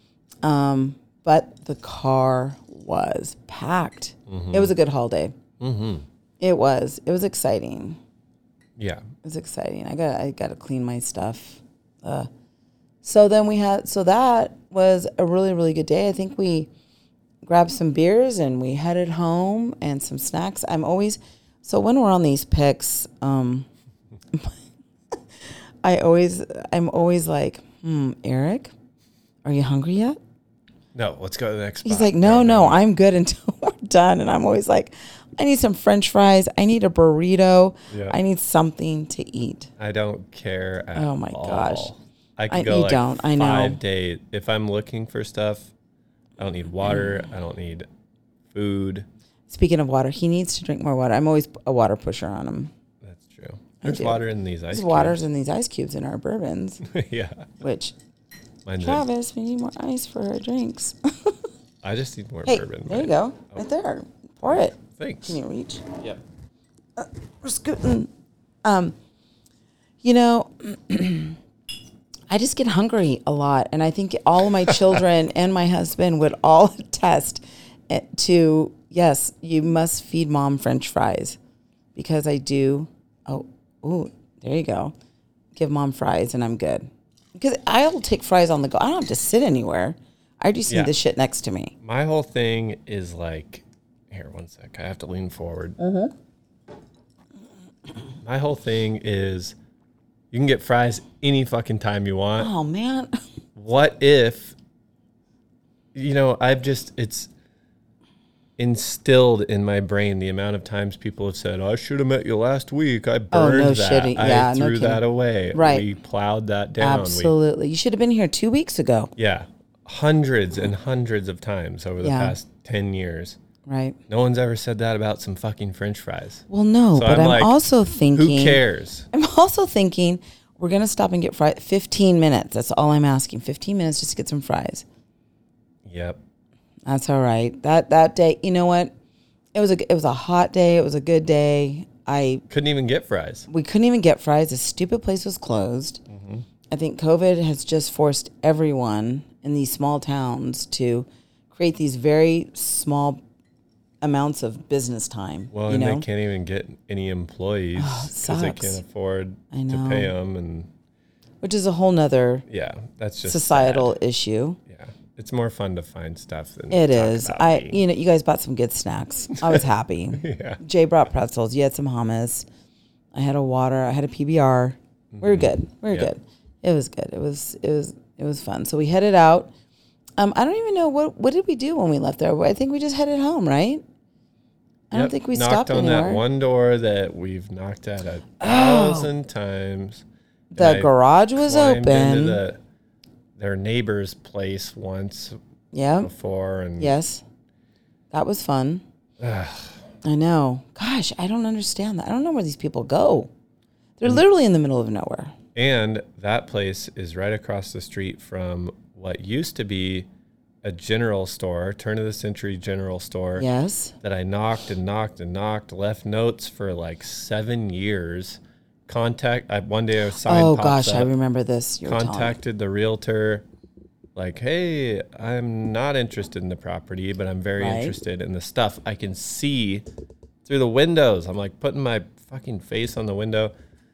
Um, but the car was packed. Mm-hmm. It was a good holiday. Mm-hmm. It was. It was exciting. Yeah. It was exciting. I got I got to clean my stuff. Uh, so then we had so that was a really really good day. I think we grabbed some beers and we headed home and some snacks. I'm always so when we're on these picks, um, I always I'm always like, hmm, Eric, are you hungry yet? No, let's go to the next spot. He's like, no, no, I'm good until we're done. And I'm always like, I need some French fries. I need a burrito. Yeah. I need something to eat. I don't care at Oh my all. gosh. I can I- go you like don't. I know. five days. If I'm looking for stuff, I don't need water. I don't need food. Speaking of water, he needs to drink more water. I'm always a water pusher on him. That's true. There's do. water in these ice There's cubes. waters in these ice cubes in our bourbons, Yeah. which, Mine's in- Travis, we need more ice for our drinks. I just need more Hey, bourbon. there you right? go. Right there. Pour it. Thanks. Can you reach? Yep. We're scooting. Um, you know, I just get hungry a lot. And I think all of my children and my husband would all attest it to, yes, you must feed mom French fries. Because I do. Oh, ooh, there you go. Give mom fries and I'm good. Because I'll take fries on the go. I don't have to sit anywhere. I just Yeah. need the shit next to me. My whole thing is like, here, one sec. I have to lean forward. Mm-hmm. My whole thing is you can get fries any fucking time you want. Oh, man. What if, you know, I've just, it's instilled in my brain the amount of times people have said, I should have met you last week. I burned no that. shitting. I Yeah, no threw kidding. that away. Right. We plowed that down. We, Absolutely. You should have been here two weeks ago. yeah. Hundreds and hundreds of times over the Yeah. past ten years. Right. No one's ever said that about some fucking French fries. Well, no, So but I'm I'm, like, also thinking. Who cares? I'm also thinking we're gonna stop and get fries. Fifteen minutes. That's all I'm asking. Fifteen minutes just to get some fries. Yep. That's all right. That that day, you know what? It was a it was a hot day. It was a good day. I Couldn't even get fries. we couldn't even get fries. The stupid place was closed. Mm-hmm. I think COVID has just forced everyone in these small towns to create these very small amounts of business time. Well, you and know? they can't even get any employees Oh, it because they sucks. can't afford I to know. pay them. And Which is a whole nother yeah, that's just societal sad. issue. Yeah, it's more fun to find stuff than It talk is. about I, me. you know, you guys bought some good snacks. I was happy. Yeah. Jay brought pretzels. You had some hummus. I had a water. I had a P B R. We were good. We were Yeah. good. It was good. It was. It was. It was fun. So we headed out. Um, I don't even know what what did we do when we left there. I think we just headed home, right? I don't Yep. think we knocked stopped on anywhere. that one door that we've knocked at a thousand times. The And I garage was climbed into open. the, their neighbor's place once Yeah. before, and Yes. That was fun. I know. Gosh, I don't understand that. I don't know where these people go. They're literally in the middle of nowhere. And that place is right across the street from what used to be a general store, turn of the century general store. Yes. That I knocked and knocked and knocked, left notes for like seven years. Contact, I, one day a sign Oh pops gosh, up, I remember this. You were telling me. contacted the realtor, like, hey, I'm not interested in the property, but I'm very Right. interested in the stuff I can see through the windows. I'm like putting my fucking face on the window,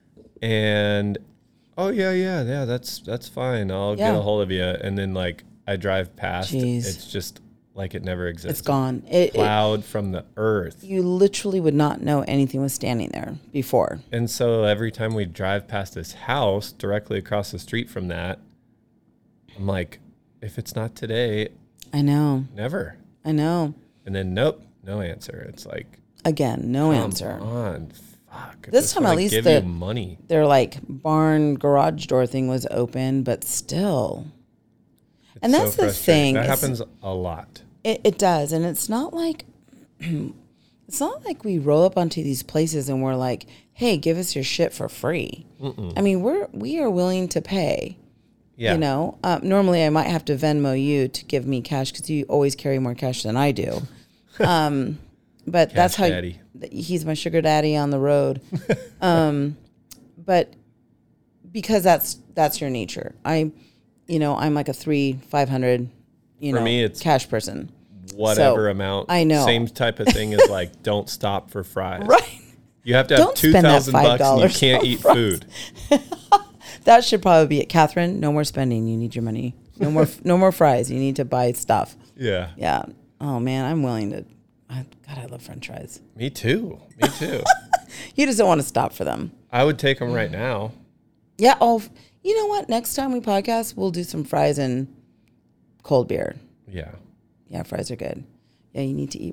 and oh yeah, yeah, yeah, that's that's fine. I'll Yeah. get a hold of you. And then like I drive past, Jeez. it's just like it never existed. It's gone. It, it, Plowed from the earth. you literally would not know anything was standing there before. And so every time we drive past this house directly across the street from that, I'm like, if it's not today, I know. never. I know. And then nope, no answer. It's like, Again, no come answer. on, fuck. I This just time, at wanna least give the- you money. Their like barn garage door thing was open, but still, It's and that's the frustrating. thing, That it's- happens a lot. it, it does. And it's not like it's not like we roll up onto these places and we're like, "Hey, give us your shit for free." Mm-mm. I mean, we're we are willing to pay. Yeah. You know, um, normally I might have to Venmo you to give me cash because you always carry more cash than I do. Um, but that's how daddy. th- he's my sugar daddy on the road. um, but because that's that's your nature. I, you know, I'm like a three five hundred, you For know, me, it's- cash person. Whatever So, amount. I know. Same type of thing as like, don't stop for fries. Right. You have to have Don't two spend that thousand bucks and you five dollars can't on eat fries. food. That should probably be it. Catherine, no more spending. You need your money. No more no more fries. You need to buy stuff. Yeah. Yeah. Oh man, I'm willing to. I, God, I love French fries. Me too. Me too. You just don't want to stop for them. I would take them right now. Yeah. Oh, you know what? Next time we podcast, we'll do some fries and cold beer. Yeah. Yeah, fries are good. Yeah, you need to eat more.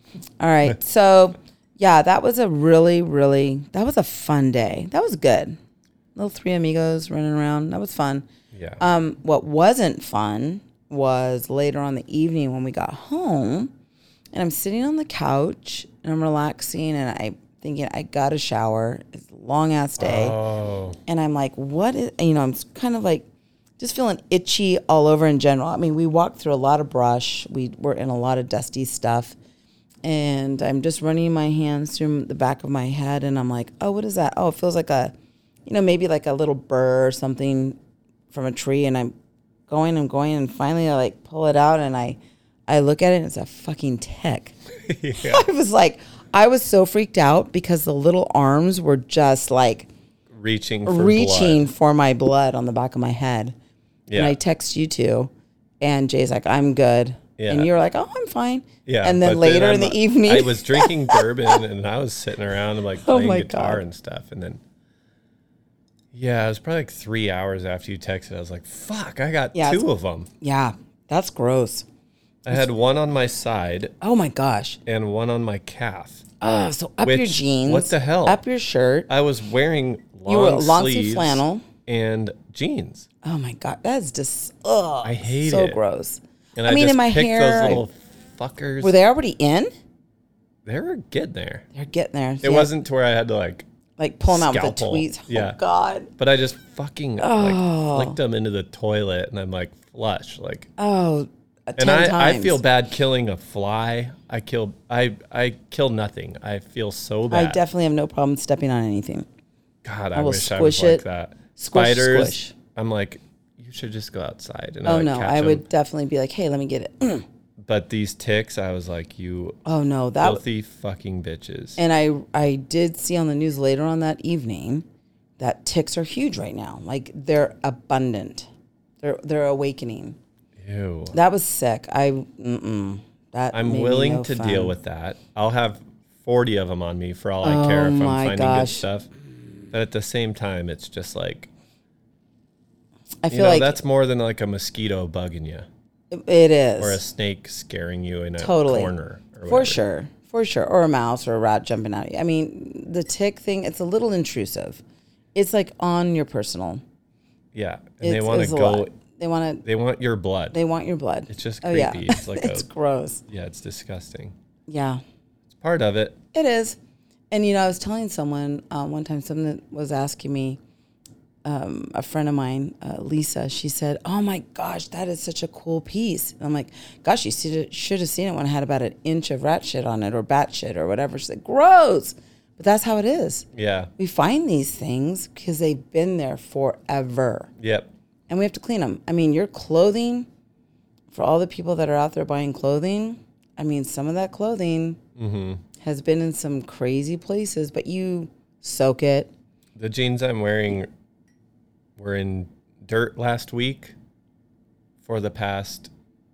All right. So, yeah, that was a really, really, that was a fun day. That was good. Little three amigos running around. That was fun. Yeah. Um, what wasn't fun was later on the evening when we got home and I'm sitting on the couch and I'm relaxing and I thinking I got a shower. It's a long ass day. Oh. And I'm like, what is, you know, I'm kind of like just feeling itchy all over in general. I mean, we walked through a lot of brush. We were in a lot of dusty stuff. And I'm just running my hands through the back of my head. And I'm like, oh, what is that? Oh, it feels like a, you know, maybe like a little burr or something from a tree. And I'm going and going. And finally I like pull it out and I, I look at it and it's a fucking tick. Yeah. I was like, I was so freaked out because the little arms were just like reaching for reaching blood. for my blood on the back of my head. Yeah. And I text you two and Jay's like, I'm good. Yeah. And you're like, oh, I'm fine. Yeah. And then later then in the evening. I was drinking bourbon and I was sitting around and like playing oh guitar God. and stuff. And then, yeah, it was probably like three hours after you texted. I was like, fuck, I got yeah, two of them. Yeah. That's gross. I had one on my side. Oh my gosh. And one on my calf. Oh, so up Which, your jeans. What the hell? Up your shirt. I was wearing long you were long sleeves sleeve flannel and jeans. Oh my God, that's just ugh, I hate so it. So gross. And I, I mean, just in my picked hair, those little fuckers. Were they already in? They were getting there. They're getting there. It yeah. wasn't to where I had to like like pull them out with the tweets. Oh yeah. God. But I just fucking oh. like flicked them into the toilet, and I'm like flush, like oh. And I, times. I feel bad killing a fly. I killed I I killed nothing. I feel so bad. I definitely have no problem stepping on anything. God, I, I wish I was it. like that. Squish, Spiders. Squish. I'm like, you should just go outside. And oh I would no, catch I them. would definitely be like, hey, let me get it. But these ticks, I was like, you. Oh no, that filthy fucking bitches. And I I did see on the news later on that evening that ticks are huge right now. Like they're abundant. They're they're awakening. Ew. That was sick. I mm-mm. That I'm willing no to fun. deal with that. I'll have forty of them on me for all I oh care if I'm finding gosh. good stuff. But at the same time, it's just like I feel you know, like that's more than like a mosquito bugging you. It is. Or a snake scaring you in a totally. corner. Or for sure. For sure. Or a mouse or a rat jumping at you. I mean, the tick thing, it's a little intrusive. It's like on your personal. Yeah. And it's, they want to go. They want to. They want your blood. They want your blood. It's just oh, creepy. Yeah. It's like it's a, gross. Yeah, it's disgusting. Yeah. It's part of it. It is. And, you know, I was telling someone um, one time, someone was asking me, um, a friend of mine, uh, Lisa, she said, oh my gosh, that is such a cool piece. And I'm like, gosh, you should have seen it when I had about an inch of rat shit on it or bat shit or whatever. She said, gross. But that's how it is. Yeah. We find these things because they've been there forever. Yep. And we have to clean them. I mean, your clothing, for all the people that are out there buying clothing, I mean, some of that clothing mm-hmm. has been in some crazy places, but you soak it. The jeans I'm wearing were in dirt last week for the past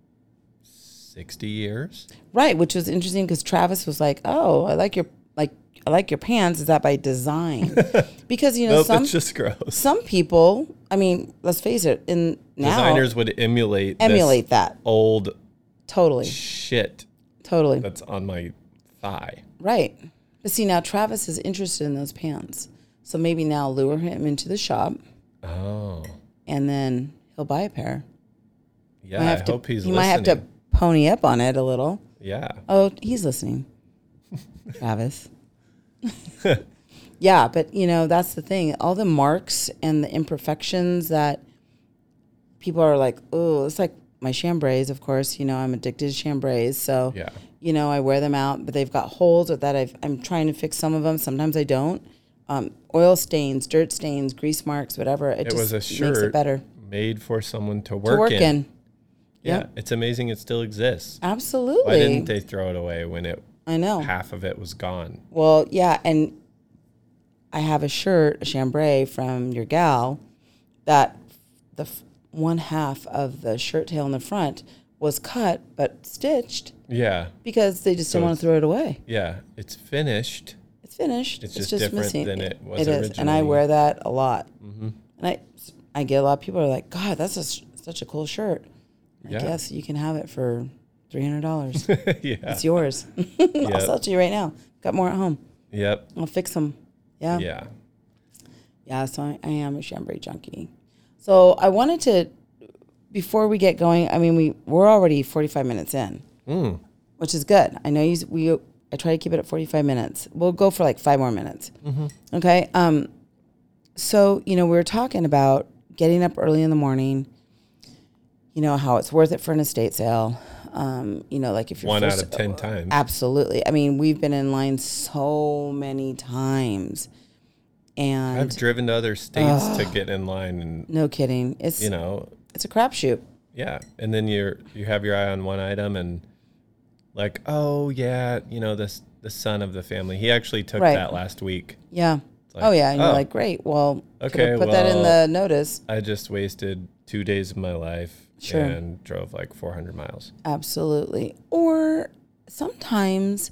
sixty years. Right, which was interesting because Travis was like, oh, I like your like I like your pants. Is that by design? Because, you know, nope, some it's just gross. Some people, I mean, let's face it, in now designers would emulate emulate this that old totally shit totally that's on my thigh. Right. But see, now Travis is interested in those pants. So maybe now lure him into the shop. Oh. And then he'll buy a pair. Yeah, I to, hope he's he listening. might have to pony up on it a little. Yeah. Oh, he's listening. Travis. Yeah, but, you know, that's the thing. All the marks and the imperfections that people are like, oh, it's like my chambrays, of course. You know, I'm addicted to chambrays. So, yeah. you know, I wear them out, but they've got holes or that I've, I'm trying to fix some of them. Sometimes I don't. Um, oil stains, dirt stains, grease marks, whatever. It, it just was a shirt makes it better. Made for someone to work, to work in. in. Yeah, yep. It's amazing it still exists. Absolutely. Why didn't they throw it away when it? I know. Half of it was gone. Well, yeah, and I have a shirt, a chambray from your gal, that the f- one half of the shirt tail in the front was cut but stitched. Yeah. Because they just so didn't want to throw it away. Yeah, it's finished. It's finished. It's, it's just, just different missing. than it was It originally. is, and I wear that a lot. Mm-hmm. And I, I get a lot of people are like, God, that's a, such a cool shirt. I yeah. guess you can have it for three hundred dollars. Yeah. It's yours. I'll Yep. sell it to you right now. Got more at home. Yep. I'll fix them. Yeah. Yeah. Yeah, so I, I am a Chambray junkie. So I wanted to, before we get going, I mean, we, we're already forty-five minutes in, Mm. which is good. I know you, we, I try to keep it at forty-five minutes. We'll go for like five more minutes. Mm-hmm. Okay. Um. So, you know, we were talking about getting up early in the morning, you know, how it's worth it for an estate sale. Um, you know, like if you're One first, out of ten times. Absolutely. I mean, we've been in line so many times. And I've driven to other states to get in line, and no kidding. It's you know, it's a crapshoot. yeah. And then you're you have your eye on one item, and like, oh yeah, you know, this the son of the family. He actually took Right. that last week. Yeah. Like, oh yeah. And oh, you're like, great. Well, okay, okay. Put that in well, the notice. I just wasted two days of my life Sure. and drove like four hundred miles. Absolutely. Or sometimes,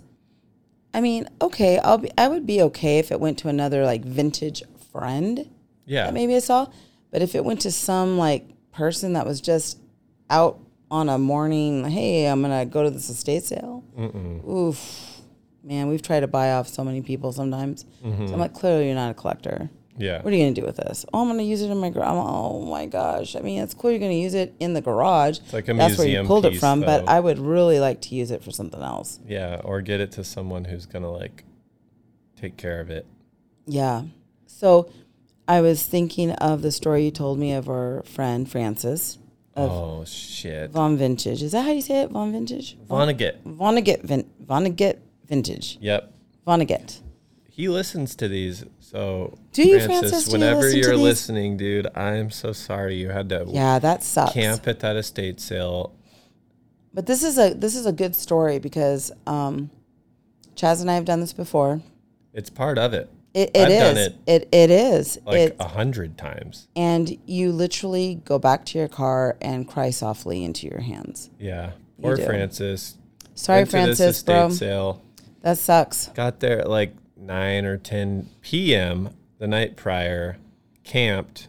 I mean, okay, I'll be, I would be okay if it went to another like vintage friend Yeah. that maybe I saw, but if it went to some like person that was just out on a morning, hey, I'm gonna go to this estate sale. Mm-mm. Oof, man, we've tried to buy off so many people sometimes. Mm-hmm. So I'm like, clearly you're not a collector. Yeah. What are you going to do with this? Oh, I'm going to use it in my garage. Oh, my gosh. I mean, it's cool you're going to use it in the garage. It's like a That's where you museum pulled it piece, from, but though. I would really like to use it for something else. Yeah. Or get it to someone who's going to like take care of it. Yeah. So I was thinking of the story you told me of our friend Francis of Oh, shit. Von Vintage. Is that how you say it? Von Vintage? Vonnegut. Vonnegut, vin- Vonnegut Vintage. Yep. Vonnegut. He listens to these. So, Do you, Francis, Francis? Do you whenever listen to you're these? listening, dude, I'm so sorry you had to Yeah, that sucks. camp at that estate sale. But this is a this is a good story because um, Chaz and I have done this before. It's part of it. It, it I've is. done it It it is. like It, a hundred times. and you literally go back to your car and cry softly into your hands. Yeah. You Or do. Francis. Sorry, Went to this Francis, estate bro. sale. That sucks. Got there at like nine or ten p.m. the night prior, camped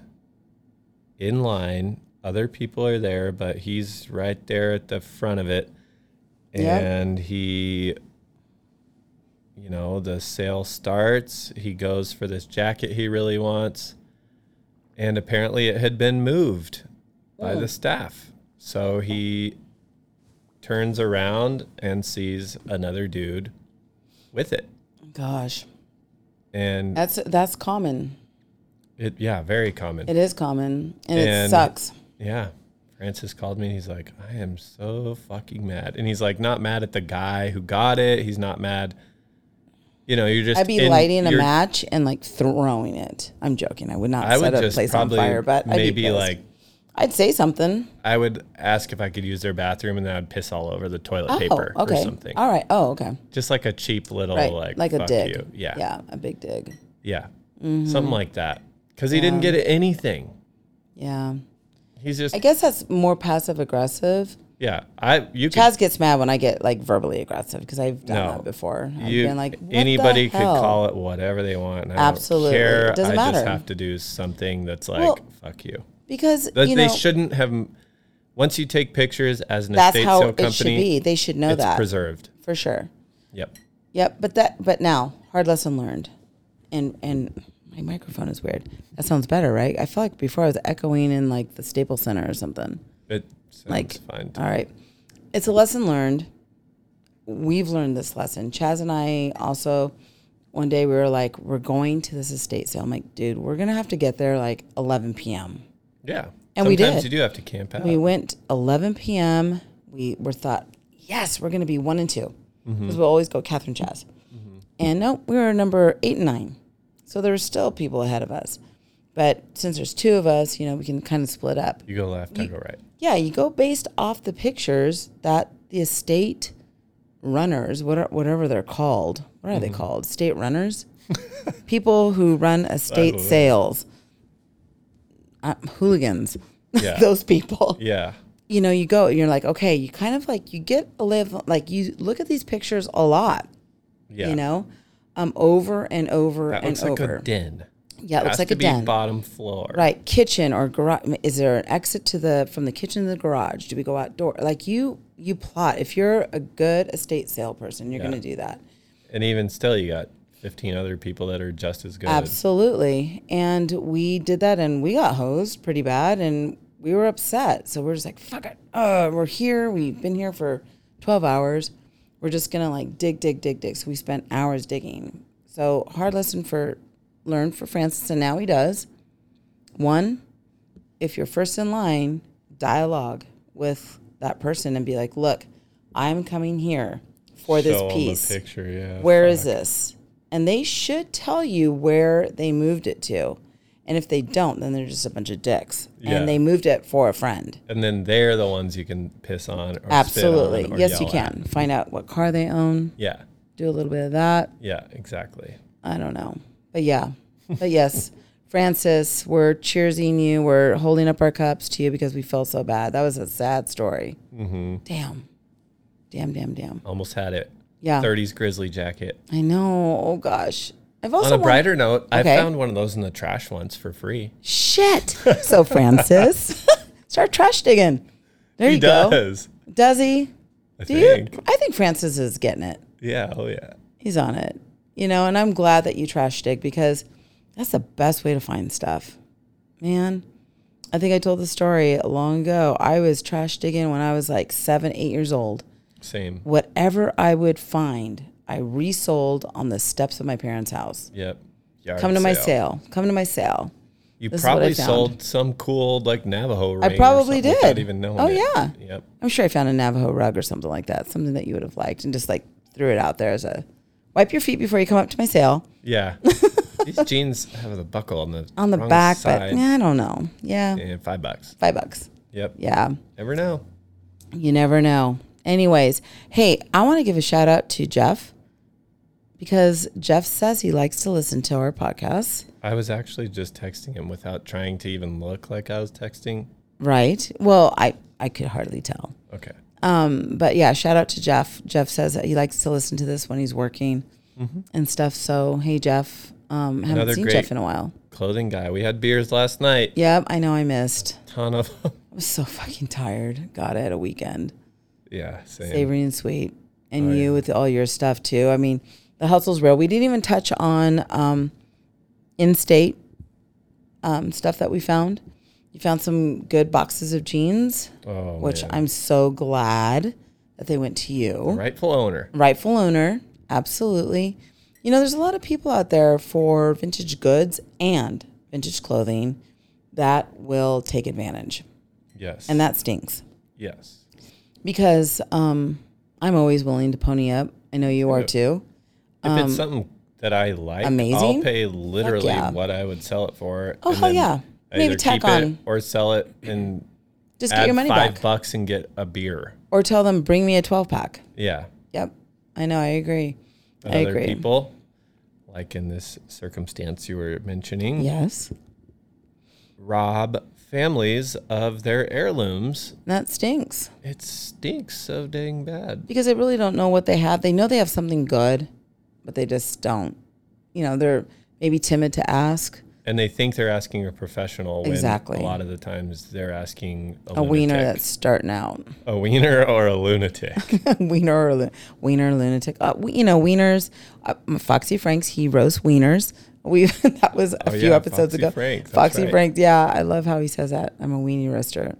in line. Other people are there, but he's right there at the front of it. Yep. And he, you know, the sale starts. He goes for this jacket he really wants. And apparently it had been moved by Oh. the staff. So he turns around and sees another dude with it. Gosh, And that's that's common. it, yeah, very common. It is common, and, it And- sucks. Yeah. Francis called me and he's like, I am so fucking mad. And he's like, not mad at the guy who got it. He's not mad. You know, you're just. I'd be in- lighting a you're- match and like throwing it. I'm joking. I would not I set would a just place on probably fire, but I'd be maybe pissed. like, I'd say something. I would ask if I could use their bathroom and then I'd piss all over the toilet Oh, paper okay. or something. All right. Oh, okay. Just like a cheap little, Right. like, Like a fuck dig. you. Yeah. Yeah, a big dig. Yeah. Mm-hmm. Something like that. Because he didn't get anything. Yeah. He's just, I guess that's more passive aggressive. yeah. I, you could. Chaz gets mad when I get like verbally aggressive because I've done No. that before. I've You, been like, what anybody the could hell? call it whatever they want. And I Absolutely. Don't care. It doesn't I just matter. have to do something that's like, Well, fuck you. because That you they know shouldn't have. Once you take pictures as an that's estate how sale it should company, be. They should know it's that preserved. for sure. Yep. Yep. But that. But now, hard lesson learned. And and my microphone is weird. That sounds better, right? I feel like before I was echoing in like the Staples Center or something. It sounds Like, fine. to all me. right. It's a lesson learned. We've learned this lesson. Chaz and I also, one day we were like, we're going to this estate sale. I'm like, dude, we're going to have to get there like eleven p.m. Yeah. And we Sometimes did. you do have to camp out. We went eleven p.m. We were thought, yes, we're going to be one and two. Because Mm-hmm. we'll always go Catherine Chaz. And no, we were number eight and nine. So there were still people ahead of us. But since there's two of us, you know, we can kind of split up. You go left, I go right. Yeah, you go based off the pictures that the estate runners, what are, whatever they're called, what are they called? Estate runners? People who run estate know. sales. Uh, hooligans. Yeah. Those people. Yeah. You know, you go, you're like, okay, you kind of like, you get a live, like you look at these pictures a lot, Yeah. you know, um, over and over That and looks like over. a den. Yeah, it looks Has like to a be den. bottom floor. Right, kitchen or garage. Is there an exit to the from the kitchen to the garage? Do we go outdoor? Like you, you plot. If you're a good estate sale person, you're Yeah. going to do that. And even still, you got fifteen other people that are just as good. Absolutely. And we did that, and we got hosed pretty bad, and we were upset. So we're just like, fuck it. Uh, we're here. We've been here for twelve hours. We're just going to like dig, dig, dig, dig. So we spent hours digging. So hard lesson for learned for Francis, and now he does. One, if you're first in line, dialogue with that person and be like, look, I'm coming here for this Show 'em piece. a picture, yeah. Where fuck. is this? And they should tell you where they moved it to. And if they don't, then they're just a bunch of dicks. Yeah. And they moved it for a friend. And then they're the ones you can piss on or Absolutely. spit on or Yes, you yell at. can. Find out what car they own. Yeah. Do a little bit of that. Yeah, exactly. I don't know. But yeah. But yes, Francis, we're cheersing you. We're holding up our cups to you because we felt so bad. That was a sad story. Mm-hmm. Damn. Damn, damn, damn. Almost had it. Yeah. thirties grizzly jacket. I know. Oh, gosh. I've also On a won- brighter note, Okay. I found one of those in the trash once for free. Shit. So, Francis, start trash digging. There He you go. does. Does he? I Do think. you? I think Francis is getting it. Yeah. Oh, yeah. He's on it. You know, and I'm glad that you trash dig because that's the best way to find stuff. Man, I think I told the story long ago. I was trash digging when I was like seven, eight years old. Same. Whatever I would find, I resold on the steps of my parents' house. Yep. Yard Come to my sale. sale. Come to my sale. You This is what I probably found. sold some cool like Navajo ring. I probably or something did. Without even knowing Oh, it. yeah. Yep. I'm sure I found a Navajo rug or something like that, something that you would have liked, and just like threw it out there as a wipe your feet before you come up to my sale. Yeah. These jeans have the buckle on the On the wrong back, side. but yeah, I don't know. Yeah, And five bucks. five bucks. Yep. Yeah, Never know. you never know. Anyways, hey, I want to give a shout out to Jeff because Jeff says he likes to listen to our podcasts. I was actually just texting him without trying to even look like I was texting. Right. Well, I, I could hardly tell. Okay. Um, but yeah, shout out to Jeff. Jeff says that he likes to listen to this when he's working Mm-hmm. and stuff. So, hey, Jeff, um, haven't Another seen great- Jeff in a while. Clothing guy. We had beers last night. Yep, I know I missed. Ton of them. I was so fucking tired. God, I had a weekend. Yeah. Same. Savory and sweet. And Oh, you yeah. with all your stuff too. I mean, the hustle's real. We didn't even touch on um, in-state um, stuff that we found. You found some good boxes of jeans, Oh, which man. I'm so glad that they went to you. Rightful owner. Rightful owner. Absolutely. You know, there's a lot of people out there for vintage goods and vintage clothing that will take advantage. Yes. And that stinks Yes. because um, I'm always willing to pony up. I know you are Yeah. too. If it's something that I like, amazing? I'll pay literally yeah. what I would sell it for. Oh, and hell then yeah. I Maybe either tack keep on. it or sell it and Just get add your money five back. bucks and get a beer. Or tell them, bring me a twelve pack. Yeah. Yep. I know. I agree. But I other agree. people, like in this circumstance you were mentioning, Yes. rob families of their heirlooms. That stinks It stinks so dang bad. because they really don't know what they have. They know they have something good, but they just don't. You know, they're maybe timid to ask. And they think they're asking a professional when Exactly. a lot of the times they're asking a, A wiener lunatic. that's starting out. A wiener or a lunatic. wiener or lu- wiener lunatic. Uh, we, you know, wieners. Uh, Foxy Franks, he roasts wieners. We that was a Oh, few yeah, episodes Foxy ago. Frank, that's Foxy right. Frank. Yeah, I love how he says that. I'm a weenie roaster.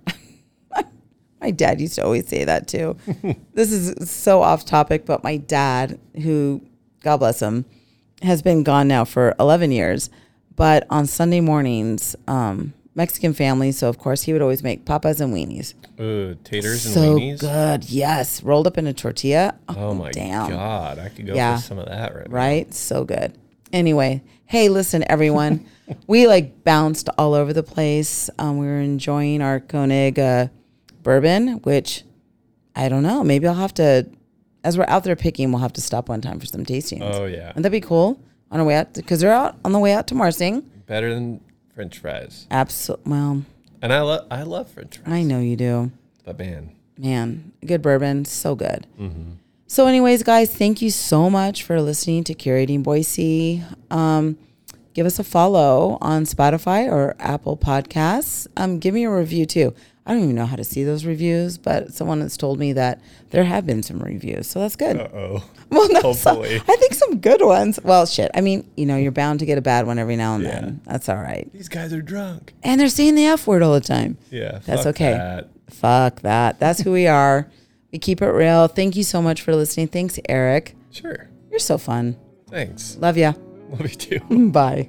My dad used to always say that too. This is so off topic, but my dad, who God bless him, has been gone now for eleven years. But on Sunday mornings, um, Mexican family, so of course he would always make papas and weenies. Ooh, taters and So weenies. good, yes, rolled up in a tortilla. Oh my damn. god, I could go Yeah. for some of that right, now. Right? So good. Anyway, hey, listen, everyone. We like bounced all over the place. Um, we were enjoying our Koenig uh, bourbon, which I don't know. Maybe I'll have to, as we're out there picking, we'll have to stop one time for some tastings. Oh yeah, Wouldn't that be cool? On our way out, because they're out on the way out to Marsing. better than French fries. Absolutely. Well, And I love I love French fries. I know you do. But man, Man, good bourbon. So good. mm-hmm. So anyways, guys, thank you so much for listening to Curating Boise. Um, give us a follow on Spotify or Apple Podcasts. Um, give me a review too. I don't even know how to see those reviews, but someone has told me that there have been some reviews, so that's good. Uh-oh. Well, no, Hopefully. some, I think some good ones. Well, shit. I mean, you know, you're bound to get a bad one every now and Yeah. then. That's all right. These guys are drunk. And they're saying the F word all the time. Yeah. That's fuck okay. that. Fuck that. That's who we are. We keep it real. Thank you so much for listening. Thanks, Eric. Sure. You're so fun. Thanks. Love ya. Love you too. Bye.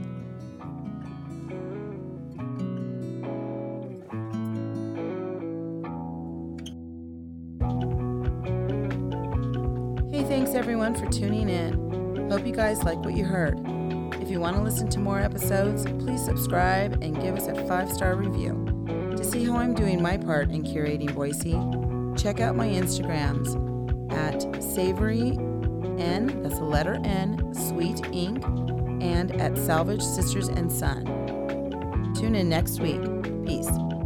Hey, thanks everyone for tuning in. Hope you guys like what you heard. If you want to listen to more episodes, please subscribe and give us a five-star review. To see how I'm doing my part in curating Boise, check out my Instagrams at Savory N, that's the letter N, Sweet Ink, and at Salvage Sisters and Son. Tune in next week. Peace.